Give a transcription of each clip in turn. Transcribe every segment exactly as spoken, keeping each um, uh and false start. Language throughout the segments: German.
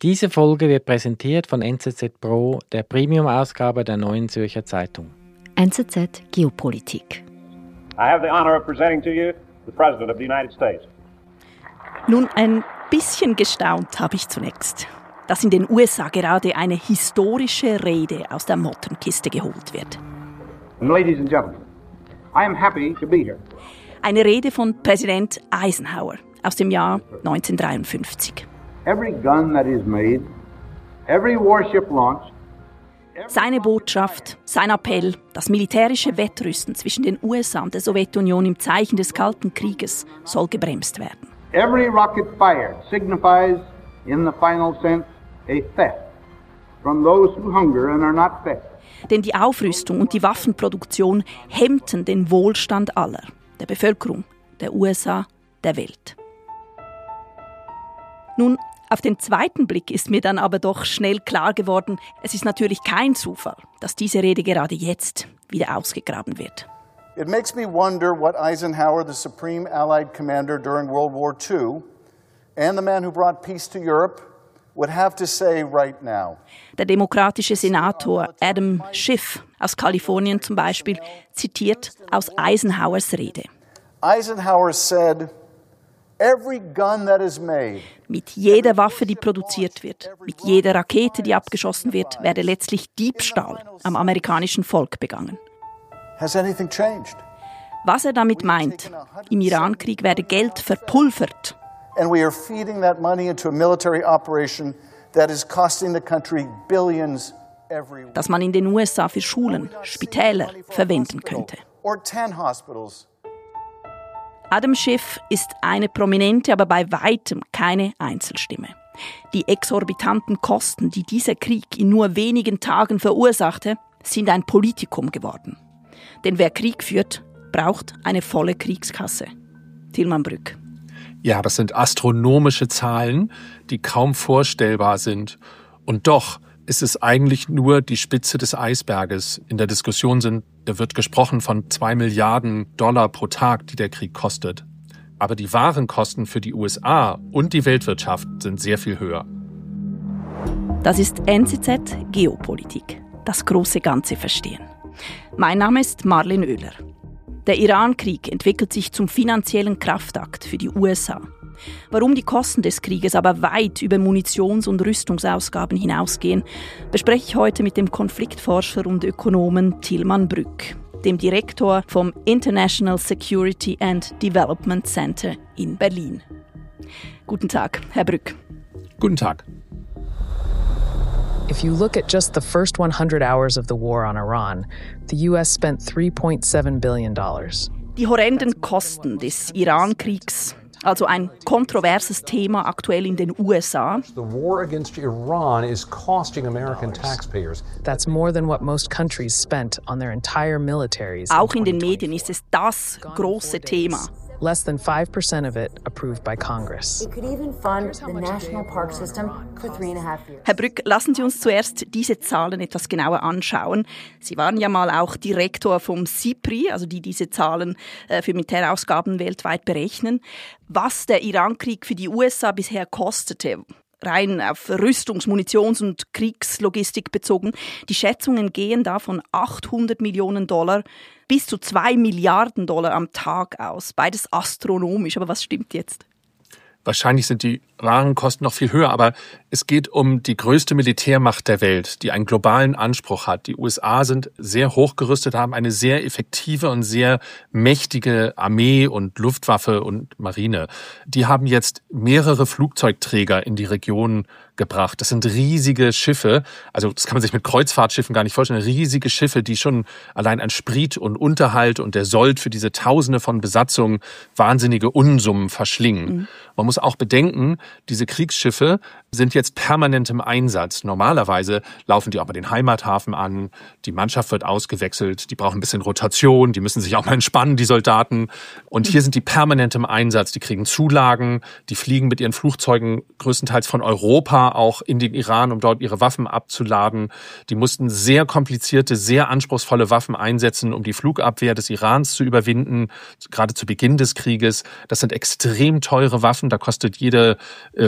Diese Folge wird präsentiert von N Z Z Pro, der Premium-Ausgabe der Neuen Zürcher Zeitung. N Z Z Geopolitik. I have the honor of presenting to you the President of the United States. Nun, ein bisschen gestaunt habe ich zunächst, dass in den U S A gerade eine historische Rede aus der Mottenkiste geholt wird. Ladies and gentlemen, I am happy to be here. Eine Rede von Präsident Eisenhower aus dem Jahr neunzehnhundertdreiundfünfzig. Every gun that is made, every warship launched. Seine Botschaft, sein Appell, das militärische Wettrüsten zwischen den U S A und der Sowjetunion im Zeichen des Kalten Krieges soll gebremst werden. Every rocket fired signifies, in the final sense, a theft from those who hunger and are not fed. Denn die Aufrüstung und die Waffenproduktion hemmten den Wohlstand aller, der Bevölkerung, der U S A, der Welt. Nun, auf den zweiten Blick ist mir dann aber doch schnell klar geworden, es ist natürlich kein Zufall, dass diese Rede gerade jetzt wieder ausgegraben wird. It makes me wonder what Eisenhower, the supreme Allied commander during World War Two, and the man who brought peace to Europe, would have to say right now. Der demokratische Senator Adam Schiff aus Kalifornien zum Beispiel zitiert aus Eisenhowers Rede. Eisenhower said, every gun that is made, mit jeder Waffe, die produziert wird, mit jeder Rakete, die abgeschossen wird, werde letztlich Diebstahl am amerikanischen Volk begangen. Has anything changed? Was er damit meint, im Irankrieg werde Geld verpulvert. And we are feeding that money into a military operation that is costing the country billions every week. Das man in den U S A für Schulen, Spitäler verwenden könnte. Or ten hospitals. Adam Schiff ist eine prominente, aber bei weitem keine Einzelstimme. Die exorbitanten Kosten, die dieser Krieg in nur wenigen Tagen verursachte, sind ein Politikum geworden. Denn wer Krieg führt, braucht eine volle Kriegskasse. Tilman Brück. Ja, das sind astronomische Zahlen, die kaum vorstellbar sind. Und doch ist es eigentlich nur die Spitze des Eisberges. In der Diskussion sind, da wird gesprochen von zwei Milliarden Dollar pro Tag, die der Krieg kostet. Aber die wahren Kosten für die U S A und die Weltwirtschaft sind sehr viel höher. Das ist N Z Z Geopolitik. Das große Ganze verstehen. Mein Name ist Marlene Oehler. Der Irankrieg entwickelt sich zum finanziellen Kraftakt für die U S A. Warum die Kosten des Krieges aber weit über Munitions- und Rüstungsausgaben hinausgehen, bespreche ich heute mit dem Konfliktforscher und Ökonomen Tilman Brück, dem Direktor vom International Security and Development Center in Berlin. Guten Tag, Herr Brück. Guten Tag. If you look at just the first one hundred hours of the war on Iran, the U S spent three point seven billion dollars. Die horrenden Kosten des Irankriegs, also ein kontroverses Thema aktuell in den U S A. The war against Iran is costing American taxpayers. That's more than what most countries spent on their entire militaries. Auch in den Medien ist es das große Thema. Less than five percent of it approved by Congress. It could even fund the national park system for three and a half years. Herr Brück, lassen Sie uns zuerst diese Zahlen etwas genauer anschauen. Sie waren ja mal auch Direktor vom SIPRI, also die diese Zahlen äh, für Militärausgaben weltweit berechnen. Was der Irankrieg für die U S A bisher kostete, rein auf Rüstungs-, Munitions- und Kriegslogistik bezogen, die Schätzungen gehen da von achthundert Millionen Dollar bis zu zwei Milliarden Dollar am Tag aus. Beides astronomisch, aber was stimmt jetzt? Wahrscheinlich sind die wahren Kosten noch viel höher, aber es geht um die größte Militärmacht der Welt, die einen globalen Anspruch hat. Die U S A sind sehr hochgerüstet, haben eine sehr effektive und sehr mächtige Armee und Luftwaffe und Marine. Die haben jetzt mehrere Flugzeugträger in die Region gebracht. Das sind riesige Schiffe, also das kann man sich mit Kreuzfahrtschiffen gar nicht vorstellen, riesige Schiffe, die schon allein an Sprit und Unterhalt und der Sold für diese Tausende von Besatzungen wahnsinnige Unsummen verschlingen. Mhm. Man muss auch bedenken, diese Kriegsschiffe sind jetzt permanent im Einsatz. Normalerweise laufen die auch bei den Heimathafen an, die Mannschaft wird ausgewechselt, die brauchen ein bisschen Rotation, die müssen sich auch mal entspannen, die Soldaten. Und hier sind die permanent im Einsatz, die kriegen Zulagen, die fliegen mit ihren Flugzeugen größtenteils von Europa auch in den Iran, um dort ihre Waffen abzuladen. Die mussten sehr komplizierte, sehr anspruchsvolle Waffen einsetzen, um die Flugabwehr des Irans zu überwinden, gerade zu Beginn des Krieges. Das sind extrem teure Waffen, da kostet jede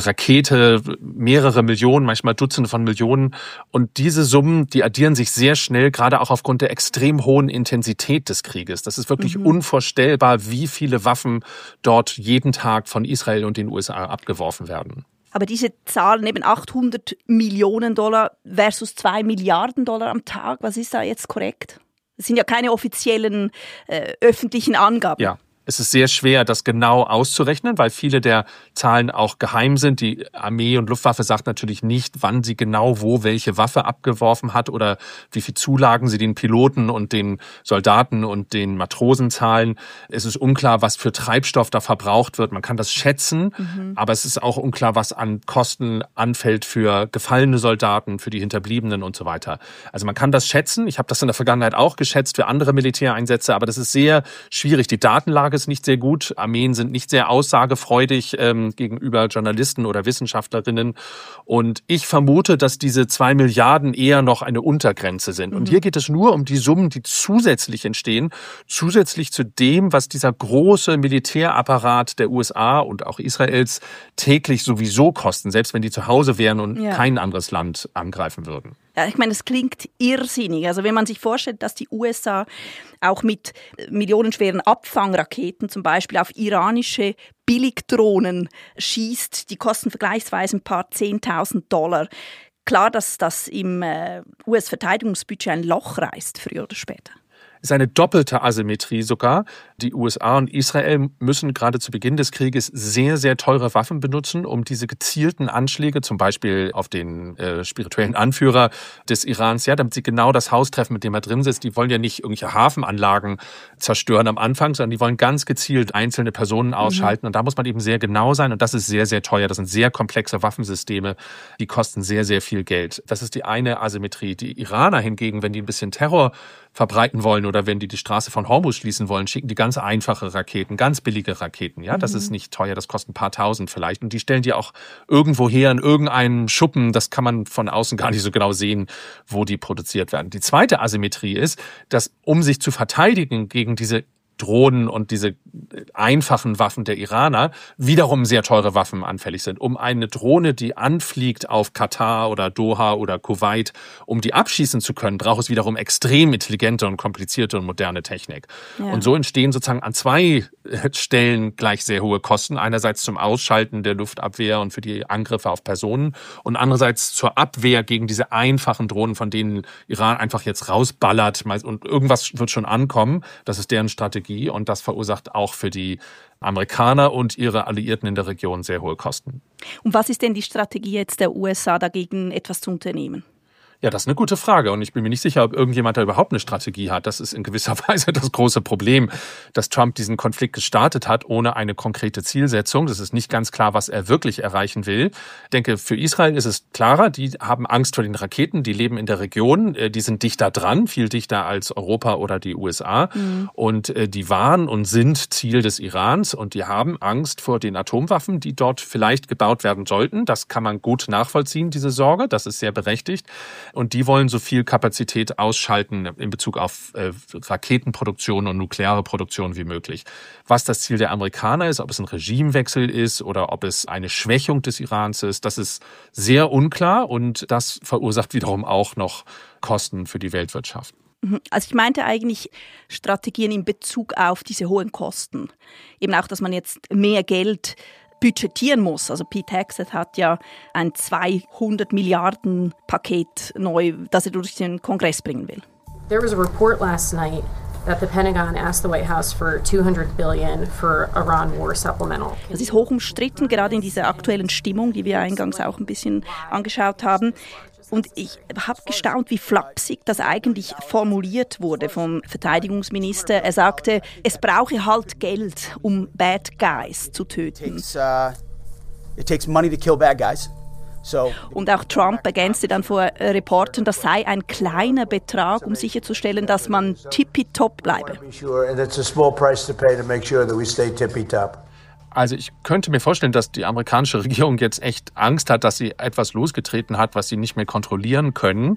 Rakete mehrere Millionen, manchmal Dutzende von Millionen. Und diese Summen, die addieren sich sehr schnell, gerade auch aufgrund der extrem hohen Intensität des Krieges. Das ist wirklich mhm. unvorstellbar, wie viele Waffen dort jeden Tag von Israel und den U S A abgeworfen werden. Aber diese Zahlen, eben achthundert Millionen Dollar versus zwei Milliarden Dollar am Tag, was ist da jetzt korrekt? Das sind ja keine offiziellen äh, öffentlichen Angaben. Ja. Es ist sehr schwer, das genau auszurechnen, weil viele der Zahlen auch geheim sind. Die Armee und Luftwaffe sagt natürlich nicht, wann sie genau wo welche Waffe abgeworfen hat oder wie viel Zulagen sie den Piloten und den Soldaten und den Matrosen zahlen. Es ist unklar, was für Treibstoff da verbraucht wird. Man kann das schätzen, mhm. aber es ist auch unklar, was an Kosten anfällt für gefallene Soldaten, für die Hinterbliebenen und so weiter. Also man kann das schätzen. Ich habe das in der Vergangenheit auch geschätzt für andere Militäreinsätze, aber das ist sehr schwierig. Die Datenlage ist nicht sehr gut. Armeen sind nicht sehr aussagefreudig ähm, gegenüber Journalisten oder Wissenschaftlerinnen. Und ich vermute, dass diese zwei Milliarden eher noch eine Untergrenze sind. Mhm. Und hier geht es nur um die Summen, die zusätzlich entstehen, zusätzlich zu dem, was dieser große Militärapparat der U S A und auch Israels täglich sowieso kosten, selbst wenn die zu Hause wären und ja. kein anderes Land angreifen würden. Ja, ich meine, es klingt irrsinnig. Also wenn man sich vorstellt, dass die U S A auch mit millionenschweren Abfangraketen zum Beispiel auf iranische Billigdrohnen schießt, die kosten vergleichsweise ein paar zehntausend Dollar. Klar, dass das im äh, U S-Verteidigungsbudget ein Loch reißt, früher oder später. Es ist eine doppelte Asymmetrie sogar. Die U S A und Israel müssen gerade zu Beginn des Krieges sehr, sehr teure Waffen benutzen, um diese gezielten Anschläge, zum Beispiel auf den äh, spirituellen Anführer des Irans, ja, damit sie genau das Haus treffen, mit dem er drin sitzt. Die wollen ja nicht irgendwelche Hafenanlagen zerstören am Anfang, sondern die wollen ganz gezielt einzelne Personen ausschalten. Mhm. Und da muss man eben sehr genau sein. Und das ist sehr, sehr teuer. Das sind sehr komplexe Waffensysteme. Die kosten sehr, sehr viel Geld. Das ist die eine Asymmetrie. Die Iraner hingegen, wenn die ein bisschen Terror verbreiten wollen oder wenn die die Straße von Hormuz schließen wollen, schicken die ganz einfache Raketen, ganz billige Raketen. Ja, das mhm. ist nicht teuer, das kostet ein paar Tausend vielleicht. Und die stellen die auch irgendwo her in irgendeinem Schuppen. Das kann man von außen gar nicht so genau sehen, wo die produziert werden. Die zweite Asymmetrie ist, dass um sich zu verteidigen gegen diese Drohnen und diese einfachen Waffen der Iraner wiederum sehr teure Waffen anfällig sind. Um eine Drohne, die anfliegt auf Katar oder Doha oder Kuwait, um die abschießen zu können, braucht es wiederum extrem intelligente und komplizierte und moderne Technik. Ja. Und so entstehen sozusagen an zwei Stellen gleich sehr hohe Kosten. Einerseits zum Ausschalten der Luftabwehr und für die Angriffe auf Personen und andererseits zur Abwehr gegen diese einfachen Drohnen, von denen Iran einfach jetzt rausballert und irgendwas wird schon ankommen. Das ist deren Strategie. Und das verursacht auch für die Amerikaner und ihre Alliierten in der Region sehr hohe Kosten. Und was ist denn die Strategie jetzt der U S A, dagegen etwas zu unternehmen? Ja, das ist eine gute Frage und ich bin mir nicht sicher, ob irgendjemand da überhaupt eine Strategie hat. Das ist in gewisser Weise das große Problem, dass Trump diesen Konflikt gestartet hat, ohne eine konkrete Zielsetzung. Das ist nicht ganz klar, was er wirklich erreichen will. Ich denke, für Israel ist es klarer, die haben Angst vor den Raketen, die leben in der Region, die sind dichter dran, viel dichter als Europa oder die U S A. Mhm. Und die waren und sind Ziel des Irans und die haben Angst vor den Atomwaffen, die dort vielleicht gebaut werden sollten. Das kann man gut nachvollziehen, diese Sorge, das ist sehr berechtigt. Und die wollen so viel Kapazität ausschalten in Bezug auf äh, Raketenproduktion und nukleare Produktion wie möglich. Was das Ziel der Amerikaner ist, ob es ein Regimewechsel ist oder ob es eine Schwächung des Irans ist, das ist sehr unklar und das verursacht wiederum auch noch Kosten für die Weltwirtschaft. Also ich meinte eigentlich Strategien in Bezug auf diese hohen Kosten. Eben auch, dass man jetzt mehr Geld budgetieren muss. Also Pete Hegseth hat ja ein zweihundert Milliarden Paket neu, das er durch den Kongress bringen will. There was a report last night that the Pentagon asked the White House for two hundred billion dollars for Iran war supplemental. Das ist hoch umstritten, gerade in dieser aktuellen Stimmung, die wir eingangs auch ein bisschen angeschaut haben. Und ich habe gestaunt, wie flapsig das eigentlich formuliert wurde vom Verteidigungsminister. Er sagte, es brauche halt Geld, um Bad Guys zu töten. It takes, uh, it takes money to kill bad guys. So, und auch Trump ergänzte dann vor Reportern, das sei ein kleiner Betrag, um sicherzustellen, dass man tippitopp bleibe. Also ich könnte mir vorstellen, dass die amerikanische Regierung jetzt echt Angst hat, dass sie etwas losgetreten hat, was sie nicht mehr kontrollieren können.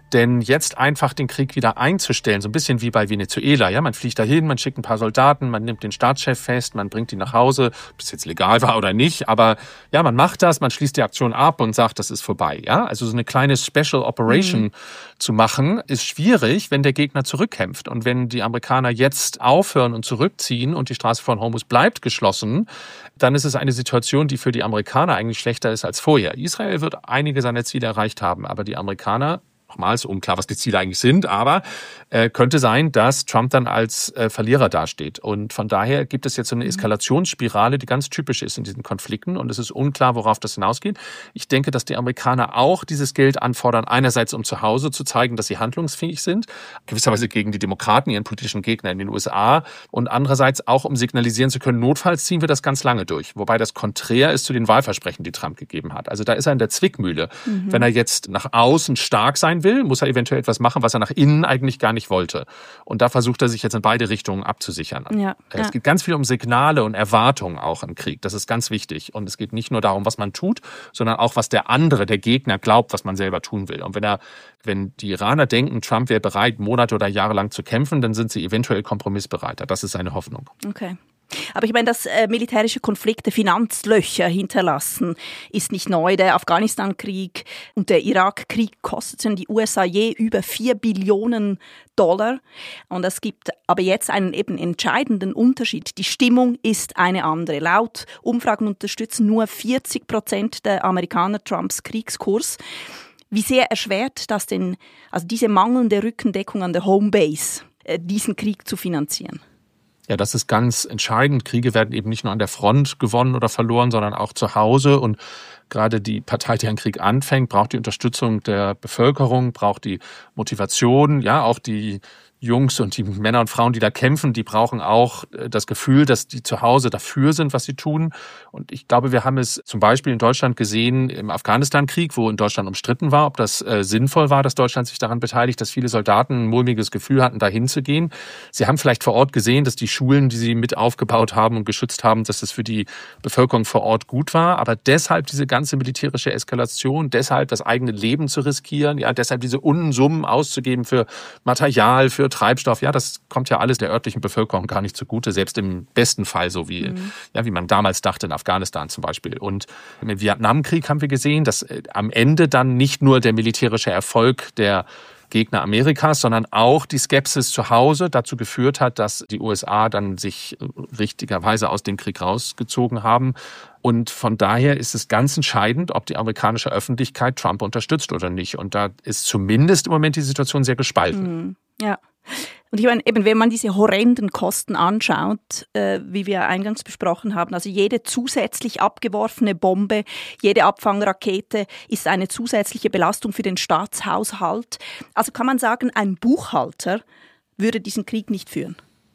Denn jetzt einfach den Krieg wieder einzustellen, so ein bisschen wie bei Venezuela, ja, man fliegt dahin, man schickt ein paar Soldaten, man nimmt den Staatschef fest, man bringt ihn nach Hause, ob es jetzt legal war oder nicht, aber ja, man macht das, man schließt die Aktion ab und sagt, das ist vorbei, ja. Also so eine kleine Special Operation mhm. zu machen, ist schwierig, wenn der Gegner zurückkämpft. Und wenn die Amerikaner jetzt aufhören und zurückziehen und die Straße von Hormuz bleibt geschlossen, dann ist es eine Situation, die für die Amerikaner eigentlich schlechter ist als vorher. Israel wird einige seiner Ziele erreicht haben, aber die Amerikaner, nochmals unklar, was die Ziele eigentlich sind, aber äh, könnte sein, dass Trump dann als äh, Verlierer dasteht. Und von daher gibt es jetzt so eine Eskalationsspirale, die ganz typisch ist in diesen Konflikten und es ist unklar, worauf das hinausgeht. Ich denke, dass die Amerikaner auch dieses Geld anfordern, einerseits um zu Hause zu zeigen, dass sie handlungsfähig sind, gewisserweise gegen die Demokraten, ihren politischen Gegner in den U S A und andererseits auch, um signalisieren zu können, notfalls ziehen wir das ganz lange durch. Wobei das konträr ist zu den Wahlversprechen, die Trump gegeben hat. Also da ist er in der Zwickmühle. Mhm. Wenn er jetzt nach außen stark sein will, muss er eventuell etwas machen, was er nach innen eigentlich gar nicht wollte. Und da versucht er sich jetzt in beide Richtungen abzusichern. Ja, es ja. geht ganz viel um Signale und Erwartungen auch im Krieg. Das ist ganz wichtig. Und es geht nicht nur darum, was man tut, sondern auch, was der andere, der Gegner, glaubt, was man selber tun will. Und wenn er, wenn die Iraner denken, Trump wäre bereit, Monate oder Jahre lang zu kämpfen, dann sind sie eventuell kompromissbereiter. Das ist seine Hoffnung. Okay. Aber ich meine, dass äh, militärische Konflikte Finanzlöcher hinterlassen, ist nicht neu. Der Afghanistan-Krieg und der Irak-Krieg kosteten die U S A je über vier Billionen Dollar. Und es gibt aber jetzt einen eben entscheidenden Unterschied. Die Stimmung ist eine andere. Laut Umfragen unterstützen nur vierzig Prozent der Amerikaner Trumps Kriegskurs. Wie sehr erschwert das denn, also diese mangelnde Rückendeckung an der Homebase, äh, diesen Krieg zu finanzieren? Ja, das ist ganz entscheidend. Kriege werden eben nicht nur an der Front gewonnen oder verloren, sondern auch zu Hause. Und gerade die Partei, die einen Krieg anfängt, braucht die Unterstützung der Bevölkerung, braucht die Motivation, ja, auch die Jungs und die Männer und Frauen, die da kämpfen, die brauchen auch das Gefühl, dass die zu Hause dafür sind, was sie tun. Und ich glaube, wir haben es zum Beispiel in Deutschland gesehen im Afghanistan-Krieg, wo in Deutschland umstritten war, ob das äh, sinnvoll war, dass Deutschland sich daran beteiligt, dass viele Soldaten ein mulmiges Gefühl hatten, dahin zu gehen. Sie haben vielleicht vor Ort gesehen, dass die Schulen, die sie mit aufgebaut haben und geschützt haben, dass das für die Bevölkerung vor Ort gut war. Aber deshalb diese ganze militärische Eskalation, deshalb das eigene Leben zu riskieren, ja, deshalb diese Unsummen auszugeben für Material, für Treibstoff, ja, das kommt ja alles der örtlichen Bevölkerung gar nicht zugute, selbst im besten Fall, so wie, mhm. ja, wie man damals dachte in Afghanistan zum Beispiel. Und im Vietnamkrieg haben wir gesehen, dass am Ende dann nicht nur der militärische Erfolg der Gegner Amerikas, sondern auch die Skepsis zu Hause dazu geführt hat, dass die U S A dann sich richtigerweise aus dem Krieg rausgezogen haben. Und von daher ist es ganz entscheidend, ob die amerikanische Öffentlichkeit Trump unterstützt oder nicht. Und da ist zumindest im Moment die Situation sehr gespalten. Mhm. Ja. Und ich meine, eben, wenn man diese horrenden Kosten anschaut, äh, wie wir eingangs besprochen haben, also jede zusätzlich abgeworfene Bombe, jede Abfangrakete ist eine zusätzliche Belastung für den Staatshaushalt. Also kann man sagen, ein Buchhalter würde diesen Krieg nicht führen.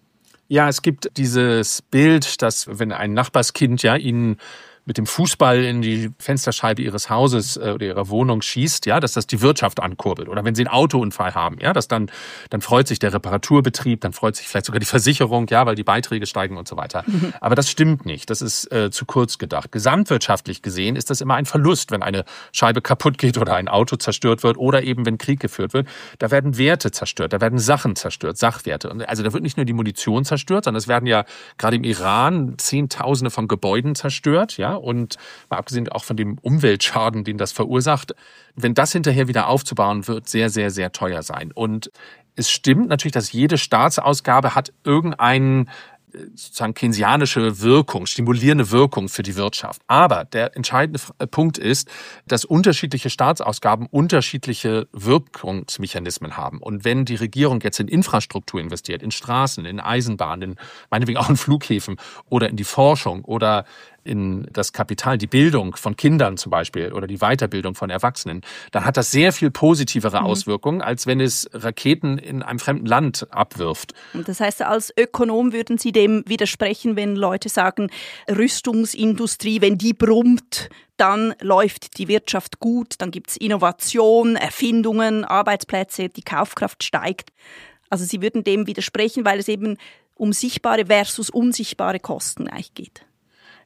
Ja, es gibt dieses Bild, dass wenn ein Nachbarskind ja ihnen mit dem Fußball in die Fensterscheibe ihres Hauses oder ihrer Wohnung schießt, ja, dass das die Wirtschaft ankurbelt. Oder wenn sie einen Autounfall haben, ja, dass dann, dann freut sich der Reparaturbetrieb, dann freut sich vielleicht sogar die Versicherung, ja, weil die Beiträge steigen und so weiter. Mhm. Aber das stimmt nicht. Das ist äh, zu kurz gedacht. Gesamtwirtschaftlich gesehen ist das immer ein Verlust, wenn eine Scheibe kaputt geht oder ein Auto zerstört wird oder eben wenn Krieg geführt wird. Da werden Werte zerstört, da werden Sachen zerstört, Sachwerte. Und also da wird nicht nur die Munition zerstört, sondern es werden ja gerade im Iran Zehntausende von Gebäuden zerstört, ja. Und mal abgesehen auch von dem Umweltschaden, den das verursacht, wenn das hinterher wieder aufzubauen, wird sehr, sehr, sehr teuer sein. Und es stimmt natürlich, dass jede Staatsausgabe hat irgendeinen sozusagen keynesianische Wirkung, stimulierende Wirkung für die Wirtschaft. Aber der entscheidende Punkt ist, dass unterschiedliche Staatsausgaben unterschiedliche Wirkungsmechanismen haben. Und wenn die Regierung jetzt in Infrastruktur investiert, in Straßen, in Eisenbahnen, in, meinetwegen auch in Flughäfen oder in die Forschung oder in das Kapital, die Bildung von Kindern zum Beispiel oder die Weiterbildung von Erwachsenen, dann hat das sehr viel positivere Auswirkungen, als wenn es Raketen in einem fremden Land abwirft. Und das heißt, als Ökonom würden Sie dem widersprechen, wenn Leute sagen, Rüstungsindustrie, wenn die brummt, dann läuft die Wirtschaft gut, dann gibt es Innovation, Erfindungen, Arbeitsplätze, die Kaufkraft steigt. Also Sie würden dem widersprechen, weil es eben um sichtbare versus unsichtbare Kosten eigentlich geht.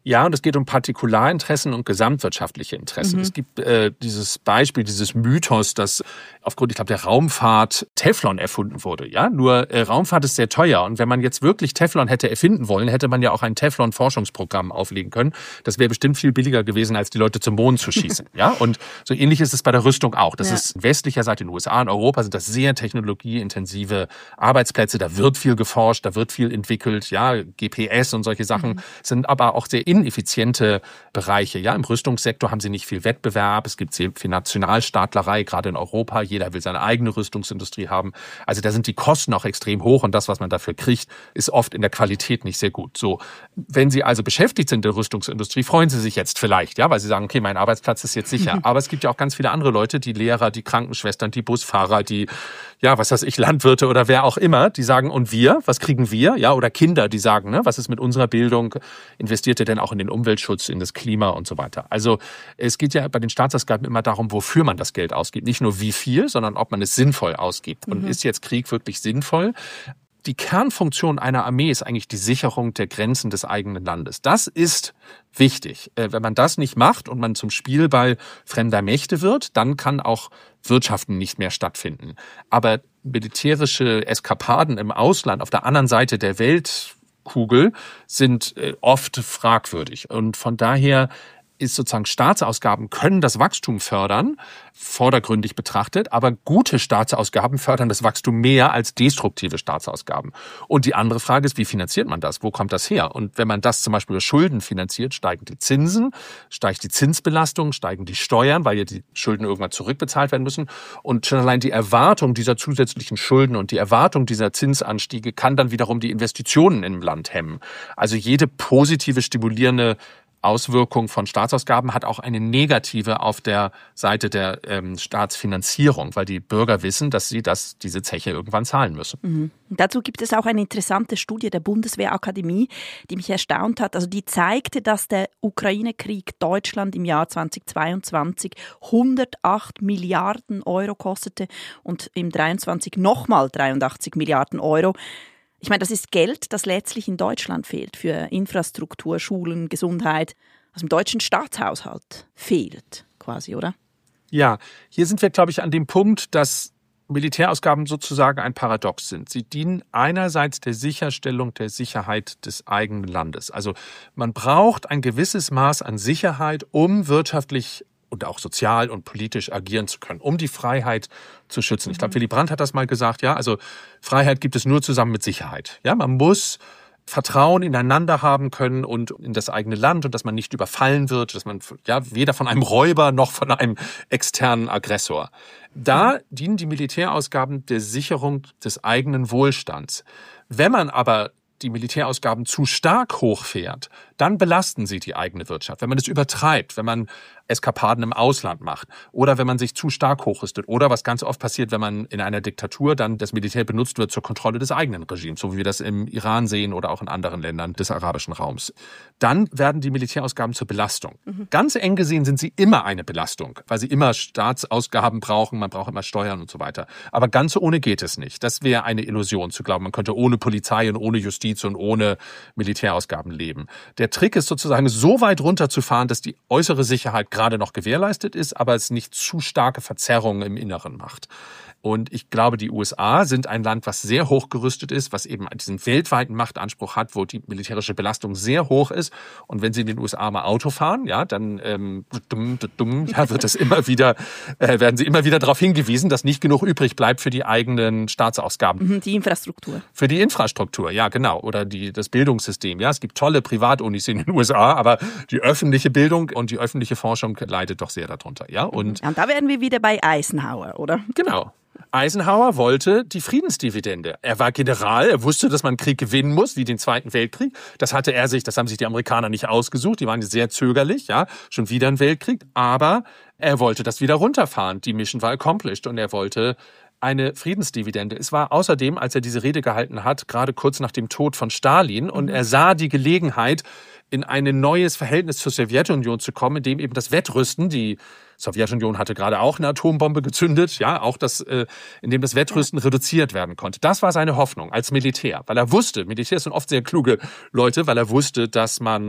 Ja, und es geht um Partikularinteressen und gesamtwirtschaftliche Interessen. Mhm. Es gibt äh, dieses Beispiel, dieses Mythos, dass aufgrund, ich glaube, der Raumfahrt Teflon erfunden wurde. Ja, nur äh, Raumfahrt ist sehr teuer. Und wenn man jetzt wirklich Teflon hätte erfinden wollen, hätte man ja auch ein Teflon-Forschungsprogramm auflegen können. Das wäre bestimmt viel billiger gewesen, als die Leute zum Mond zu schießen. Ja, und so ähnlich ist es bei der Rüstung auch. Das ja. ist westlicher Seite in den U S A, in Europa sind das sehr technologieintensive Arbeitsplätze. Da wird viel geforscht, da wird viel entwickelt. Ja, G P S und solche Sachen mhm. sind aber auch sehr ineffiziente Bereiche. Ja, im Rüstungssektor haben sie nicht viel Wettbewerb. Es gibt sehr viel Nationalstaatlerei, gerade in Europa. Jeder will seine eigene Rüstungsindustrie haben. Also da sind die Kosten auch extrem hoch und das, was man dafür kriegt, ist oft in der Qualität nicht sehr gut. So, wenn Sie also beschäftigt sind in der Rüstungsindustrie, freuen Sie sich jetzt vielleicht, ja, weil Sie sagen, okay, mein Arbeitsplatz ist jetzt sicher. Aber es gibt ja auch ganz viele andere Leute, die Lehrer, die Krankenschwestern, die Busfahrer, die, ja, was weiß ich, Landwirte oder wer auch immer, die sagen, und wir, was kriegen wir? Ja, oder Kinder, die sagen, ne, was ist mit unserer Bildung? Investiert ihr denn auch in den Umweltschutz, in das Klima und so weiter? Also es geht ja bei den Staatsausgaben immer darum, wofür man das Geld ausgibt. Nicht nur wie viel, sondern ob man es sinnvoll ausgibt. Und mhm. ist jetzt Krieg wirklich sinnvoll? Die Kernfunktion einer Armee ist eigentlich die Sicherung der Grenzen des eigenen Landes. Das ist wichtig. Wenn man das nicht macht und man zum Spielball fremder Mächte wird, dann kann auch Wirtschaften nicht mehr stattfinden. Aber militärische Eskapaden im Ausland auf der anderen Seite der Weltkugel sind oft fragwürdig. Und von daher ist sozusagen Staatsausgaben können das Wachstum fördern, vordergründig betrachtet, aber gute Staatsausgaben fördern das Wachstum mehr als destruktive Staatsausgaben. Und die andere Frage ist, wie finanziert man das? Wo kommt das her? Und wenn man das zum Beispiel über Schulden finanziert, steigen die Zinsen, steigt die Zinsbelastung, steigen die Steuern, weil ja die Schulden irgendwann zurückbezahlt werden müssen. Und schon allein die Erwartung dieser zusätzlichen Schulden und die Erwartung dieser Zinsanstiege kann dann wiederum die Investitionen im Land hemmen. Also jede positive, stimulierende Auswirkung von Staatsausgaben hat auch eine negative auf der Seite der ähm, Staatsfinanzierung, weil die Bürger wissen, dass sie das, diese Zeche irgendwann zahlen müssen. Mhm. Dazu gibt es auch eine interessante Studie der Bundeswehrakademie, die mich erstaunt hat. Also die zeigte, dass der Ukraine-Krieg Deutschland im Jahr zweitausendzweiundzwanzig hundertacht Milliarden Euro kostete und im dreiundzwanzig nochmal dreiundachtzig Milliarden Euro. Ich meine, das ist Geld, das letztlich in Deutschland fehlt für Infrastruktur, Schulen, Gesundheit, was im deutschen Staatshaushalt fehlt, quasi, oder? Ja, hier sind wir, glaube ich, an dem Punkt, dass Militärausgaben sozusagen ein Paradox sind. Sie dienen einerseits der Sicherstellung der Sicherheit des eigenen Landes. Also man braucht ein gewisses Maß an Sicherheit, um wirtschaftlich und auch sozial und politisch agieren zu können, um die Freiheit zu schützen. Ich glaube, Willy Brandt hat das mal gesagt, ja, also Freiheit gibt es nur zusammen mit Sicherheit. Ja, man muss Vertrauen ineinander haben können und in das eigene Land und dass man nicht überfallen wird, dass man ja weder von einem Räuber noch von einem externen Aggressor. Da dienen die Militärausgaben der Sicherung des eigenen Wohlstands. Wenn man aber die Militärausgaben zu stark hochfährt, dann belasten sie die eigene Wirtschaft. Wenn man es übertreibt, wenn man Eskapaden im Ausland macht oder wenn man sich zu stark hochrüstet oder was ganz oft passiert, wenn man in einer Diktatur dann das Militär benutzt wird zur Kontrolle des eigenen Regimes, so wie wir das im Iran sehen oder auch in anderen Ländern des arabischen Raums, dann werden die Militärausgaben zur Belastung. Mhm. Ganz eng gesehen sind sie immer eine Belastung, weil sie immer Staatsausgaben brauchen, man braucht immer Steuern und so weiter. Aber ganz so ohne geht es nicht. Das wäre eine Illusion zu glauben, man könnte ohne Polizei und ohne Justiz und ohne Militärausgaben leben. Der Trick ist sozusagen so weit runterzufahren, dass die äußere Sicherheit gerade noch gewährleistet ist, aber es nicht zu starke Verzerrungen im Inneren macht. Und ich glaube, die U S A sind ein Land, was sehr hochgerüstet ist, was eben diesen weltweiten Machtanspruch hat, wo die militärische Belastung sehr hoch ist. Und wenn Sie in den U S A mal Auto fahren, ja, dann ähm, dumm, dumm, ja, wird es immer wieder, äh, werden Sie immer wieder darauf hingewiesen, dass nicht genug übrig bleibt für die eigenen Staatsausgaben. Die Infrastruktur. Für die Infrastruktur, ja, genau. Oder die, das Bildungssystem. Ja, es gibt tolle Privatunis in den U S A, aber die öffentliche Bildung und die öffentliche Forschung leidet doch sehr darunter. Ja, und, ja, und da wären wir wieder bei Eisenhower, oder? Genau. Eisenhower wollte die Friedensdividende. Er war General, er wusste, dass man einen Krieg gewinnen muss, wie den Zweiten Weltkrieg. Das hatte er sich, das haben sich die Amerikaner nicht ausgesucht, die waren sehr zögerlich, ja, schon wieder ein Weltkrieg. Aber er wollte das wieder runterfahren. Die Mission war accomplished und er wollte eine Friedensdividende. Es war außerdem, als er diese Rede gehalten hat, gerade kurz nach dem Tod von Stalin und er sah die Gelegenheit, in ein neues Verhältnis zur Sowjetunion zu kommen, in dem eben das Wettrüsten, die Sowjetunion hatte gerade auch eine Atombombe gezündet, ja, auch das, äh, in dem das Wettrüsten ja. reduziert werden konnte. Das war seine Hoffnung als Militär, weil er wusste, Militärs sind oft sehr kluge Leute, weil er wusste, dass man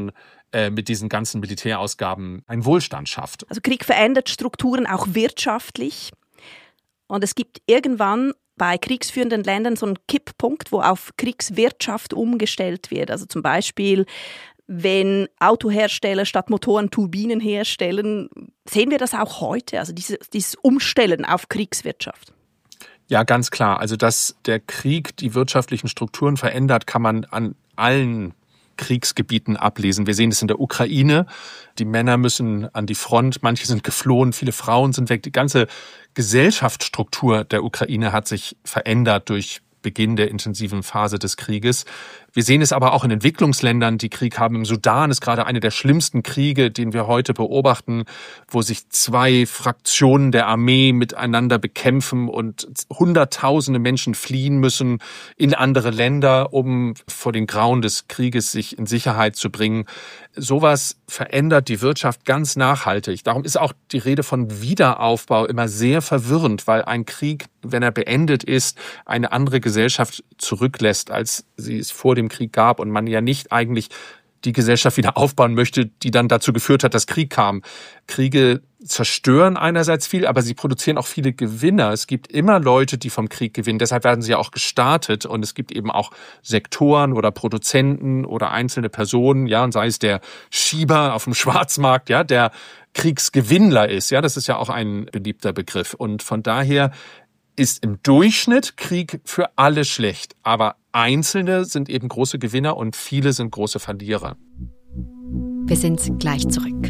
äh, mit diesen ganzen Militärausgaben einen Wohlstand schafft. Also Krieg verändert Strukturen auch wirtschaftlich. Und es gibt irgendwann bei kriegsführenden Ländern so einen Kipppunkt, wo auf Kriegswirtschaft umgestellt wird. Also zum Beispiel, wenn Autohersteller statt Motoren Turbinen herstellen, sehen wir das auch heute, also dieses, dieses Umstellen auf Kriegswirtschaft. Ja, ganz klar. Also, dass der Krieg die wirtschaftlichen Strukturen verändert, kann man an allen Kriegsgebieten ablesen. Wir sehen es in der Ukraine. Die Männer müssen an die Front, manche sind geflohen, viele Frauen sind weg. Die ganze Gesellschaftsstruktur der Ukraine hat sich verändert durch Beginn der intensiven Phase des Krieges. Wir sehen es aber auch in Entwicklungsländern, die Krieg haben. Im Sudan ist gerade einer der schlimmsten Kriege, den wir heute beobachten, wo sich zwei Fraktionen der Armee miteinander bekämpfen und Hunderttausende Menschen fliehen müssen in andere Länder, um vor den Grauen des Krieges sich in Sicherheit zu bringen. Sowas verändert die Wirtschaft ganz nachhaltig. Darum ist auch die Rede von Wiederaufbau immer sehr verwirrend, weil ein Krieg, wenn er beendet ist, eine andere Gesellschaft zurücklässt, als sie es vor dem Krieg gab und man ja nicht eigentlich die Gesellschaft wieder aufbauen möchte, die dann dazu geführt hat, dass Krieg kam. Kriege zerstören einerseits viel, aber sie produzieren auch viele Gewinner. Es gibt immer Leute, die vom Krieg gewinnen. Deshalb werden sie ja auch gestartet und es gibt eben auch Sektoren oder Produzenten oder einzelne Personen, ja, und sei es der Schieber auf dem Schwarzmarkt, ja, der Kriegsgewinnler ist. Ja, das ist ja auch ein beliebter Begriff. Und von daher ist im Durchschnitt Krieg für alle schlecht, aber Einzelne sind eben große Gewinner und viele sind große Verlierer. Wir sind gleich zurück.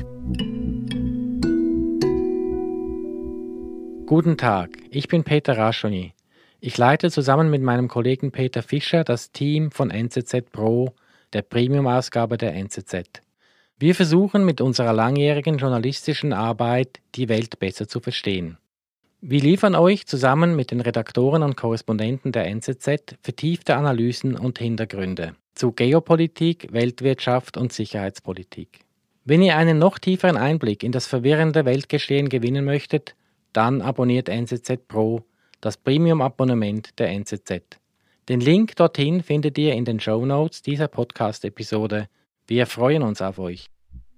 Guten Tag, ich bin Peter Raschoni. Ich leite zusammen mit meinem Kollegen Peter Fischer das Team von N Z Z Pro, der Premium-Ausgabe der N Z Z. Wir versuchen mit unserer langjährigen journalistischen Arbeit, die Welt besser zu verstehen. Wir liefern euch zusammen mit den Redaktoren und Korrespondenten der N Z Z vertiefte Analysen und Hintergründe zu Geopolitik, Weltwirtschaft und Sicherheitspolitik. Wenn ihr einen noch tieferen Einblick in das verwirrende Weltgeschehen gewinnen möchtet, dann abonniert N Z Z Pro, das Premium-Abonnement der N Z Z. Den Link dorthin findet ihr in den Shownotes dieser Podcast-Episode. Wir freuen uns auf euch.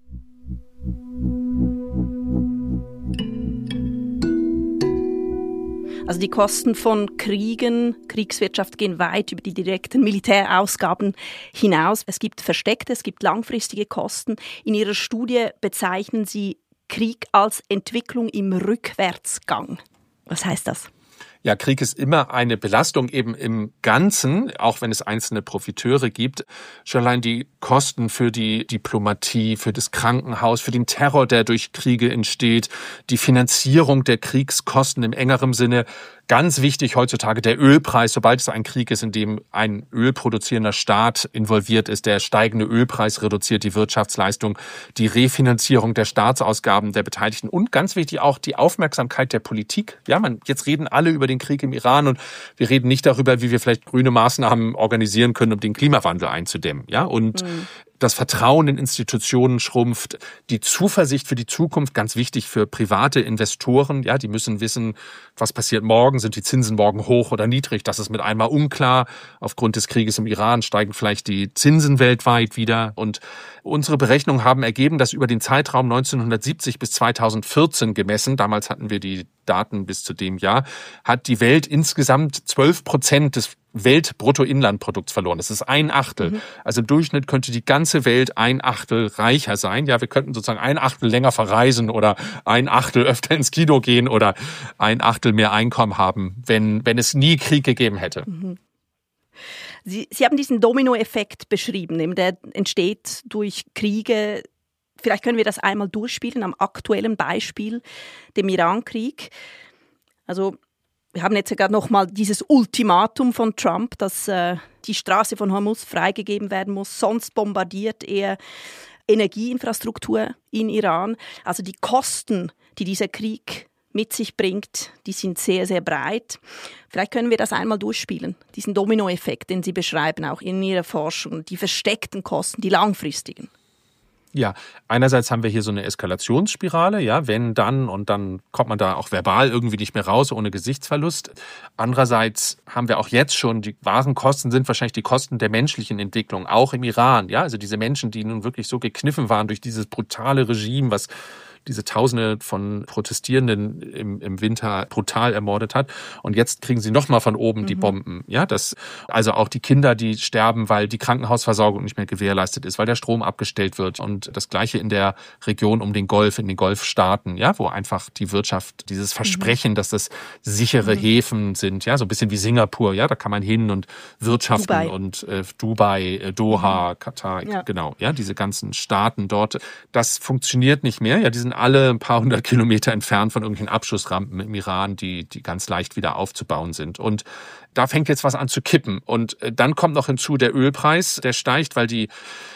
Also die Kosten von Kriegen, Kriegswirtschaft gehen weit über die direkten Militärausgaben hinaus. Es gibt versteckte, es gibt langfristige Kosten. In Ihrer Studie bezeichnen Sie Krieg als Entwicklung im Rückwärtsgang. Was heißt das? Ja, Krieg ist immer eine Belastung eben im Ganzen, auch wenn es einzelne Profiteure gibt. Schon allein die Kosten für die Diplomatie, für das Krankenhaus, für den Terror, der durch Kriege entsteht, die Finanzierung der Kriegskosten im engeren Sinne. Ganz wichtig heutzutage der Ölpreis. Sobald es ein Krieg ist, in dem ein ölproduzierender Staat involviert ist, der steigende Ölpreis reduziert die Wirtschaftsleistung, die Refinanzierung der Staatsausgaben der Beteiligten und ganz wichtig auch die Aufmerksamkeit der Politik. Ja, man, jetzt reden alle über den Krieg im Iran und wir reden nicht darüber, wie wir vielleicht grüne Maßnahmen organisieren können, um den Klimawandel einzudämmen. Ja, und mhm. Das Vertrauen in Institutionen schrumpft, die Zuversicht für die Zukunft, ganz wichtig für private Investoren, ja, die müssen wissen, was passiert morgen, sind die Zinsen morgen hoch oder niedrig, das ist mit einmal unklar. Aufgrund des Krieges im Iran steigen vielleicht die Zinsen weltweit wieder und unsere Berechnungen haben ergeben, dass über den Zeitraum neunzehnhundertsiebzig bis zweitausendvierzehn gemessen, damals hatten wir die Daten bis zu dem Jahr, hat die Welt insgesamt zwölf Prozent des Weltbruttoinlandprodukts verloren. Das ist ein Achtel. Mhm. Also im Durchschnitt könnte die ganze Welt ein Achtel reicher sein. Ja, wir könnten sozusagen ein Achtel länger verreisen oder ein Achtel öfter ins Kino gehen oder ein Achtel mehr Einkommen haben, wenn, wenn es nie Krieg gegeben hätte. Mhm. Sie, Sie haben diesen Dominoeffekt beschrieben, der entsteht durch Kriege. Vielleicht können wir das einmal durchspielen am aktuellen Beispiel, dem Irankrieg. Also wir haben jetzt ja gerade noch mal dieses Ultimatum von Trump, dass äh, die Straße von Hormuz freigegeben werden muss, sonst bombardiert er Energieinfrastruktur in Iran. Also die Kosten, die dieser Krieg mit sich bringt, die sind sehr, sehr breit. Vielleicht können wir das einmal durchspielen, diesen Dominoeffekt, den Sie beschreiben, auch in Ihrer Forschung, die versteckten Kosten, die langfristigen. Ja, einerseits haben wir hier so eine Eskalationsspirale, ja, wenn, dann und dann kommt man da auch verbal irgendwie nicht mehr raus, ohne Gesichtsverlust. Andererseits haben wir auch jetzt schon, die wahren Kosten sind wahrscheinlich die Kosten der menschlichen Entwicklung, auch im Iran, ja, also diese Menschen, die nun wirklich so gekniffen waren durch dieses brutale Regime, was diese Tausende von Protestierenden im, im Winter brutal ermordet hat. Und jetzt kriegen sie nochmal von oben mhm. die Bomben. Ja, das, also auch die Kinder, die sterben, weil die Krankenhausversorgung nicht mehr gewährleistet ist, weil der Strom abgestellt wird. Und das Gleiche in der Region um den Golf, in den Golfstaaten, ja, wo einfach die Wirtschaft, dieses Versprechen, mhm. dass das sichere mhm. Häfen sind, ja, so ein bisschen wie Singapur, ja, da kann man hin und wirtschaften Dubai. und äh, Dubai, äh, Doha, mhm. Katar, ja. genau, ja, diese ganzen Staaten dort. Das funktioniert nicht mehr, ja, die sind alle ein paar hundert Kilometer entfernt von irgendwelchen Abschussrampen im Iran, die, die ganz leicht wieder aufzubauen sind. Und da fängt jetzt was an zu kippen. Und dann kommt noch hinzu der Ölpreis, der steigt, weil die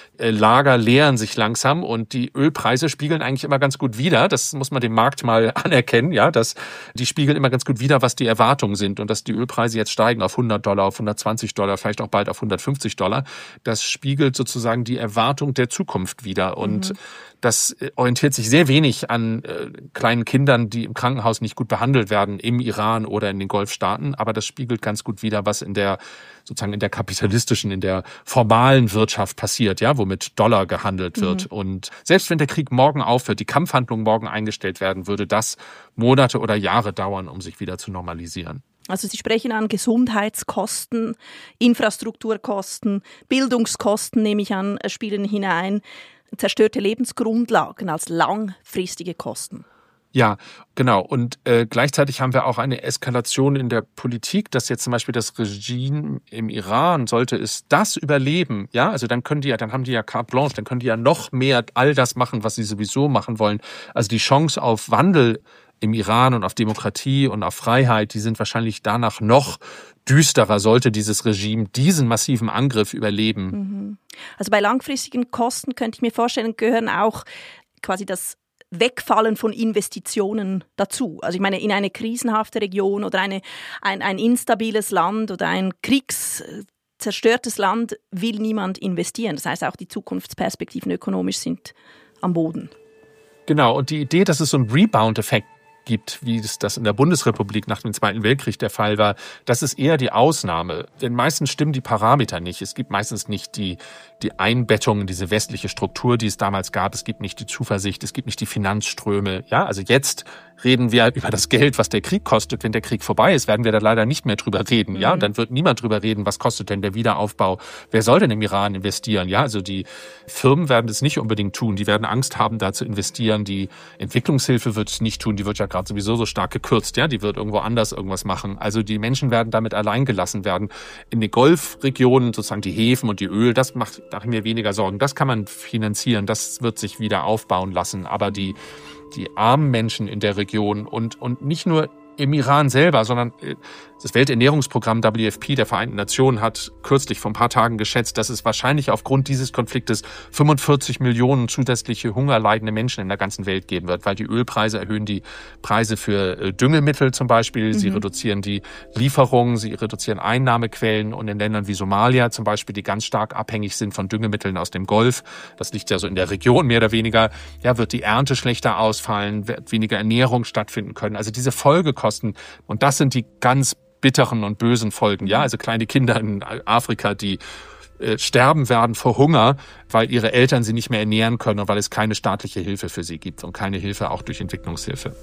Lager leeren sich langsam und die Ölpreise spiegeln eigentlich immer ganz gut wider. Das muss man dem Markt mal anerkennen, ja, dass die spiegeln immer ganz gut wider, was die Erwartungen sind und dass die Ölpreise jetzt steigen auf hundert Dollar, auf hundertzwanzig Dollar, vielleicht auch bald auf hundertfünfzig Dollar. Das spiegelt sozusagen die Erwartung der Zukunft wider und mhm. das orientiert sich sehr wenig an äh, kleinen Kindern, die im Krankenhaus nicht gut behandelt werden im Iran oder in den Golfstaaten, aber das spiegelt ganz gut wider, was in der sozusagen in der kapitalistischen, in der formalen Wirtschaft passiert, ja, wo mit Dollar gehandelt wird. Mhm. Und selbst wenn der Krieg morgen aufhört, die Kampfhandlungen morgen eingestellt werden, würde das Monate oder Jahre dauern, um sich wieder zu normalisieren. Also Sie sprechen an Gesundheitskosten, Infrastrukturkosten, Bildungskosten, nehme ich an, spielen hinein, zerstörte Lebensgrundlagen als langfristige Kosten. Ja, genau. Und äh, gleichzeitig haben wir auch eine Eskalation in der Politik, dass jetzt zum Beispiel das Regime im Iran, sollte es das überleben, ja, also dann können die ja, dann haben die ja carte blanche, dann können die ja noch mehr all das machen, was sie sowieso machen wollen. Also die Chance auf Wandel im Iran und auf Demokratie und auf Freiheit, die sind wahrscheinlich danach noch düsterer, sollte dieses Regime diesen massiven Angriff überleben. Also bei langfristigen Kosten könnte ich mir vorstellen, gehören auch quasi das Wegfallen von Investitionen dazu. Also ich meine, in eine krisenhafte Region oder eine, ein, ein instabiles Land oder ein kriegszerstörtes Land will niemand investieren. Das heißt, auch die Zukunftsperspektiven ökonomisch sind am Boden. Genau, und die Idee, dass es so einen Rebound-Effekt gibt, wie es das in der Bundesrepublik nach dem Zweiten Weltkrieg der Fall war, das ist eher die Ausnahme. Denn meistens stimmen die Parameter nicht. Es gibt meistens nicht die, die Einbettung in diese westliche Struktur, die es damals gab. Es gibt nicht die Zuversicht, es gibt nicht die Finanzströme. Ja, also jetzt reden wir über das Geld, was der Krieg kostet. Wenn der Krieg vorbei ist, werden wir da leider nicht mehr drüber reden. Ja, und dann wird niemand drüber reden, was kostet denn der Wiederaufbau? Wer soll denn im Iran investieren? Ja, also die Firmen werden es nicht unbedingt tun. Die werden Angst haben, da zu investieren. Die Entwicklungshilfe wird es nicht tun. Die wird ja gerade sowieso so stark gekürzt. Ja, die wird irgendwo anders irgendwas machen. Also die Menschen werden damit allein gelassen werden. In den Golfregionen, sozusagen die Häfen und die Öl, das macht, da haben wir weniger Sorgen. Das kann man finanzieren. Das wird sich wieder aufbauen lassen. Aber die die armen Menschen in der Region und, und nicht nur im Iran selber, sondern das Welternährungsprogramm W F P der Vereinten Nationen hat kürzlich vor ein paar Tagen geschätzt, dass es wahrscheinlich aufgrund dieses Konfliktes fünfundvierzig Millionen zusätzliche hungerleidende Menschen in der ganzen Welt geben wird, weil die Ölpreise erhöhen die Preise für Düngemittel zum Beispiel, sie mhm. reduzieren die Lieferungen, sie reduzieren Einnahmequellen und in Ländern wie Somalia zum Beispiel, die ganz stark abhängig sind von Düngemitteln aus dem Golf, das liegt ja so in der Region mehr oder weniger, ja, wird die Ernte schlechter ausfallen, wird weniger Ernährung stattfinden können. Also diese Folgekosten, und das sind die ganz bitteren und bösen Folgen. Ja, also kleine Kinder in Afrika, die äh, sterben werden vor Hunger, weil ihre Eltern sie nicht mehr ernähren können und weil es keine staatliche Hilfe für sie gibt und keine Hilfe auch durch Entwicklungshilfe.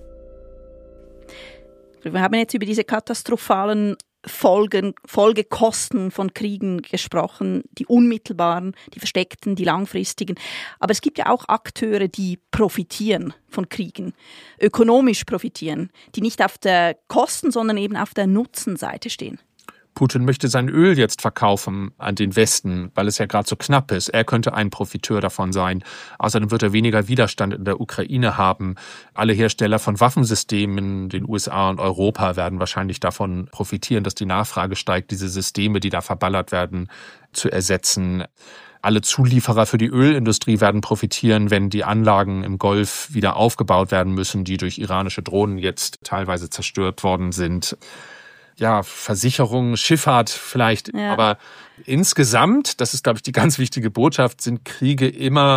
Wir haben jetzt über diese katastrophalen Folgen, Folgekosten von Kriegen gesprochen, die unmittelbaren, die versteckten, die langfristigen. Aber es gibt ja auch Akteure, die profitieren von Kriegen, ökonomisch profitieren, die nicht auf der Kosten-, sondern eben auf der Nutzenseite stehen. Putin möchte sein Öl jetzt verkaufen an den Westen, weil es ja gerade so knapp ist. Er könnte ein Profiteur davon sein. Außerdem wird er weniger Widerstand in der Ukraine haben. Alle Hersteller von Waffensystemen in den U S A und Europa werden wahrscheinlich davon profitieren, dass die Nachfrage steigt, diese Systeme, die da verballert werden, zu ersetzen. Alle Zulieferer für die Ölindustrie werden profitieren, wenn die Anlagen im Golf wieder aufgebaut werden müssen, die durch iranische Drohnen jetzt teilweise zerstört worden sind. Ja, Versicherung, Schifffahrt vielleicht, ja. Aber insgesamt, das ist, glaube ich, die ganz wichtige Botschaft, sind Kriege immer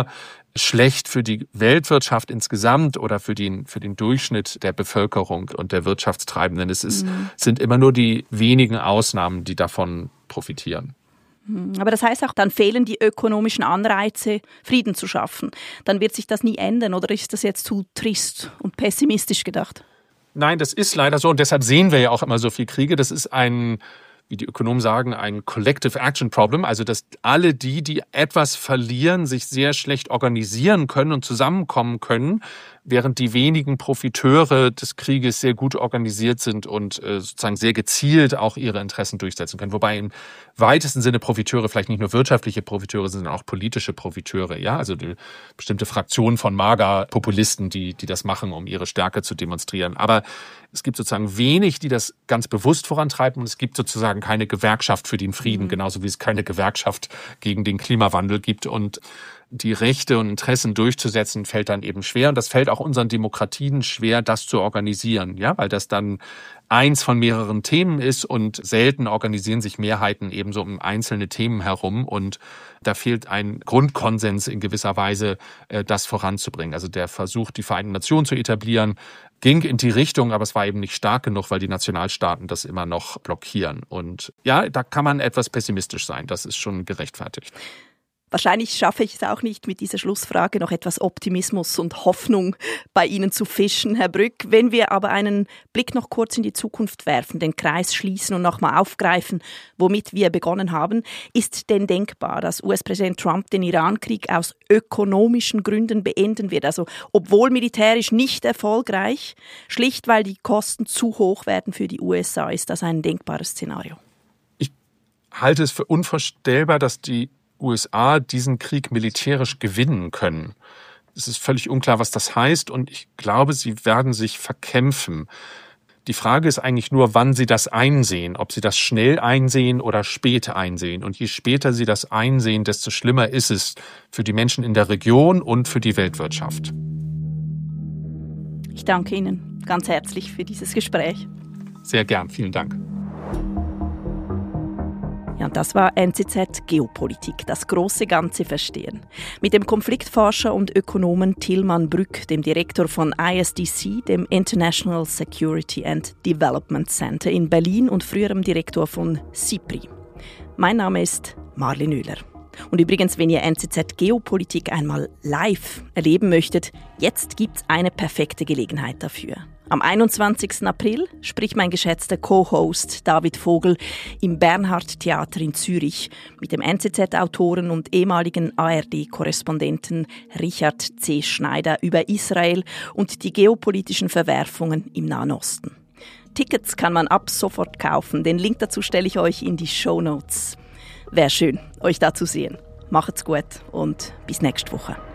schlecht für die Weltwirtschaft insgesamt oder für den, für den Durchschnitt der Bevölkerung und der Wirtschaftstreibenden. Es ist, mhm. sind immer nur die wenigen Ausnahmen, die davon profitieren. Aber das heißt auch, dann fehlen die ökonomischen Anreize, Frieden zu schaffen. Dann wird sich das nie ändern, oder ist das jetzt zu trist und pessimistisch gedacht? Nein, das ist leider so und deshalb sehen wir ja auch immer so viel Kriege. Das ist ein, wie die Ökonomen sagen, ein Collective Action Problem, also dass alle die, die etwas verlieren, sich sehr schlecht organisieren können und zusammenkommen können, während die wenigen Profiteure des Krieges sehr gut organisiert sind und äh, sozusagen sehr gezielt auch ihre Interessen durchsetzen können. Wobei im weitesten Sinne Profiteure vielleicht nicht nur wirtschaftliche Profiteure sind, sondern auch politische Profiteure. Ja, also die bestimmte Fraktionen von MAGA-Populisten, die, die das machen, um ihre Stärke zu demonstrieren. Aber es gibt sozusagen wenig, die das ganz bewusst vorantreiben und es gibt sozusagen keine Gewerkschaft für den Frieden, mhm. genauso wie es keine Gewerkschaft gegen den Klimawandel gibt und die Rechte und Interessen durchzusetzen, fällt dann eben schwer. Und das fällt auch unseren Demokratien schwer, das zu organisieren, ja, weil das dann eins von mehreren Themen ist und selten organisieren sich Mehrheiten eben so um einzelne Themen herum. Und da fehlt ein Grundkonsens in gewisser Weise, das voranzubringen. Also der Versuch, die Vereinten Nationen zu etablieren, ging in die Richtung, aber es war eben nicht stark genug, weil die Nationalstaaten das immer noch blockieren. Und ja, da kann man etwas pessimistisch sein. Das ist schon gerechtfertigt. Wahrscheinlich schaffe ich es auch nicht, mit dieser Schlussfrage noch etwas Optimismus und Hoffnung bei Ihnen zu fischen, Herr Brügg. Wenn wir aber einen Blick noch kurz in die Zukunft werfen, den Kreis schließen und nochmal aufgreifen, womit wir begonnen haben, ist denn denkbar, dass U S-Präsident Trump den Irankrieg aus ökonomischen Gründen beenden wird? Also obwohl militärisch nicht erfolgreich, schlicht weil die Kosten zu hoch werden für die U S A. Ist das ein denkbares Szenario? Ich halte es für unvorstellbar, dass die U S A diesen Krieg militärisch gewinnen können. Es ist völlig unklar, was das heißt und ich glaube, sie werden sich verkämpfen. Die Frage ist eigentlich nur, wann sie das einsehen, ob sie das schnell einsehen oder spät einsehen. Und je später sie das einsehen, desto schlimmer ist es für die Menschen in der Region und für die Weltwirtschaft. Ich danke Ihnen ganz herzlich für dieses Gespräch. Sehr gern, vielen Dank. Ja, und das war N Z Z Geopolitik, das große Ganze verstehen. Mit dem Konfliktforscher und Ökonomen Tilman Brügg, dem Direktor von I S D C, dem International Security and Development Center in Berlin und früherem Direktor von SIPRI. Mein Name ist Marlin Oehler. Und übrigens, wenn ihr N Z Z Geopolitik einmal live erleben möchtet, jetzt gibt's eine perfekte Gelegenheit dafür. Am einundzwanzigsten April spricht mein geschätzter Co-Host David Vogel im Bernhard-Theater in Zürich mit dem N Z Z-Autoren und ehemaligen A R D-Korrespondenten Richard C. Schneider über Israel und die geopolitischen Verwerfungen im Nahen Osten. Tickets kann man ab sofort kaufen. Den Link dazu stelle ich euch in die Shownotes. Wäre schön, euch da zu sehen. Macht's gut und bis nächste Woche.